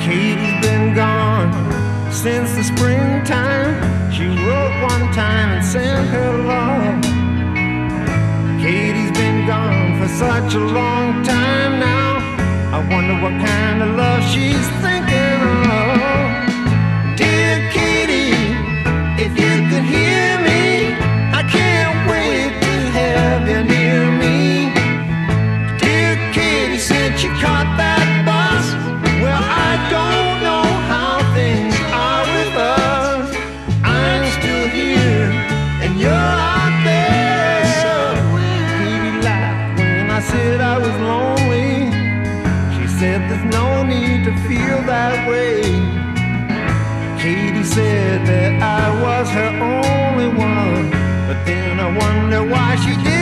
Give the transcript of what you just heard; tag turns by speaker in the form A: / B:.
A: Katie's been gone since the springtime. She wrote one time and sent her love. Katie's been gone for such a long time now. I wonder what kind of love she's thinking of. Dear Katie, if you could hear me, I can't wait to have you near me. Dear Katie, since you caught that bus, well, I don't know how things are with us. I'm still here and you're out there. Katie laughed when I said I was lonely. She said there's no need to feel that way. Katie said that I was her only one, but then I wonder why she did.